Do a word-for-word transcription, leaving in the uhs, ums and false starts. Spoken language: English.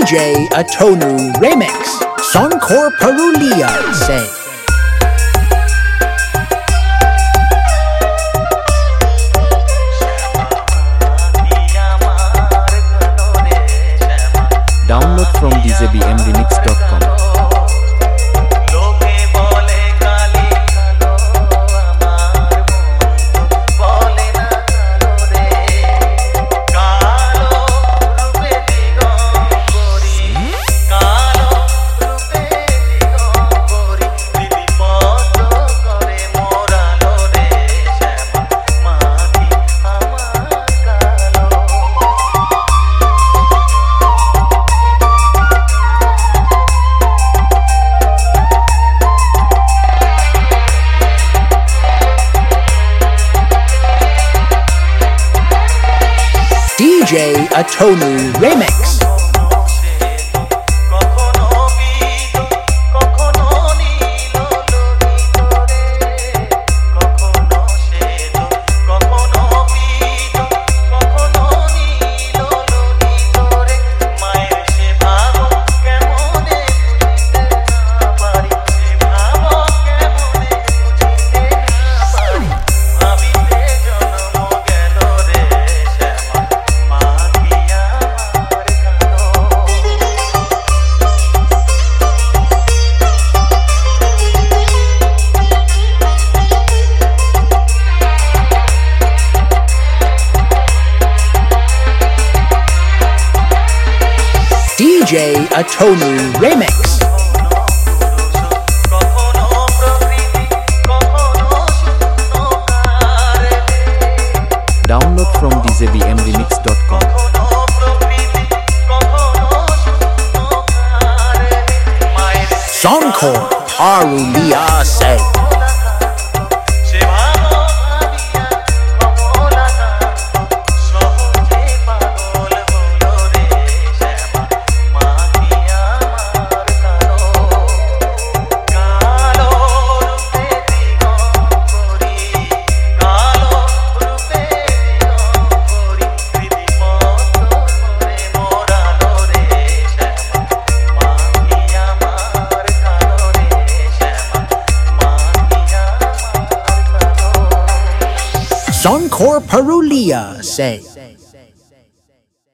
J Atonu Remix Sonkor Purulia say Download from d j b m remix dot com. D J Atonu Remix D J Atonu Remix Download from d j b m remix dot com. Sonkor Purulia say Sonkor Purulia say